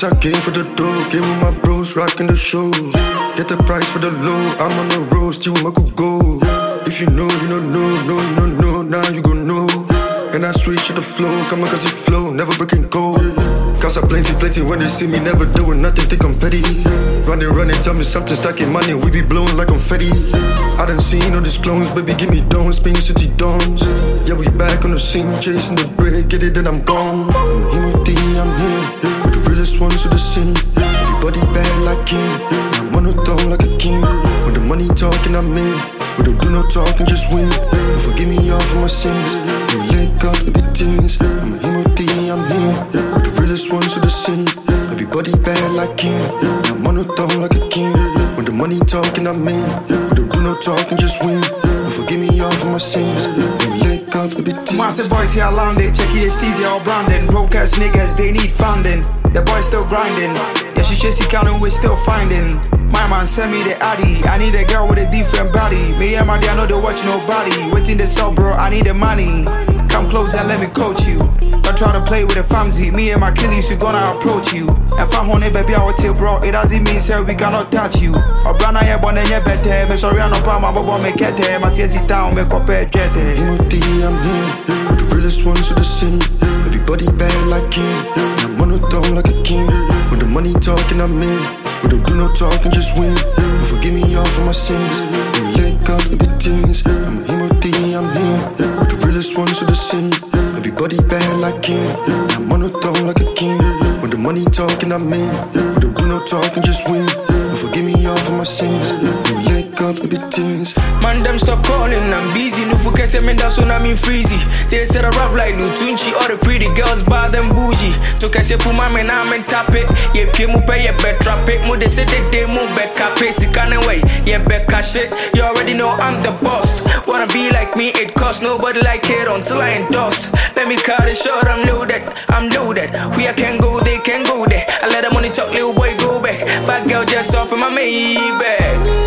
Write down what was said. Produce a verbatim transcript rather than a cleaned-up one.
I came for the dough. Came with my bros, rocking the show. Get the price for the low. I'm on the road, still I could go. If you know, you don't know, no, you don't know, now you gon' know. And I switch to the flow, come on cause it flow, never breaking gold. Cause I plenty, plenty when they see me never doing nothing, think I'm petty. Running, running, tell me something, stacking money, we be blowing like confetti. I done seen all these clones, baby give me dons, Spain City dons. Yeah, we back on the scene, chasing the bread, get it then I'm gone. I'm Himo D, I'm here, with the realest ones to the scene. Everybody bad like him, I'm on the throne like a king. When the money talking, I'm in. We don't do no talking, just win. And forgive me all for my sins. We lick up the big things. I'm a Himo D, I'm here. With the realest ones to the scene. Everybody bad like him. I'm on the throne like a king. When the money talking, I'm in. We don't do no talking, just win. And forgive me all for my sins. We lick up the big things. Massive boys here landed. Check it, Steezy all branding. Broke ass niggas, they need funding. The boys still grinding. Yeah, she chasing counting, we still finding. My man send me the addy. I need a girl with a different body. Me and my dear know they watch nobody. Waiting the sell, bro, I need the money. Come close and let me coach you. Don't try to play with the family. Me and my kiddies, we gonna approach you. If I'm honey, baby, I will tell bro. It doesn't mean say we cannot touch you. Or brand I born and you better. Me sorry, I no problem, but boy, make it. My tears it down, make up a jet. Himo D, I'm here. With the realest ones to the scene. Everybody bad like him. I'm on the throne like a king. When the money talking, I'm in. We don't do no talking, just win. And forgive me all for my sins. We lick up the big things. I'm a Himo D, I'm here. With the realest ones to the scene. Everybody bad like him. I'm on the throne like a king. When the money talking, I'm in. We don't do no talking, just win. And forgive me all for my sins. We lick up the big things. Man, them stop calling, I'm busy. No focus, I mean that's when I'm in freezy. They said I rap like Nutunchi. All the pretty girls bad and bougie. Took I say put my man, I'm in tap it. Yeah, pay mo pay, yeah, bet trap it. Mo they say they they mo bet cap it. Sick on the way, yeah, bet cash it. You already know I'm the boss. Wanna be like me, it costs nobody like it until I endorse. Let me cut it short, I'm loaded, I'm loaded. We I can go, they can go there. I let the money talk, little boy go back. Bad girl just off in my Maybach.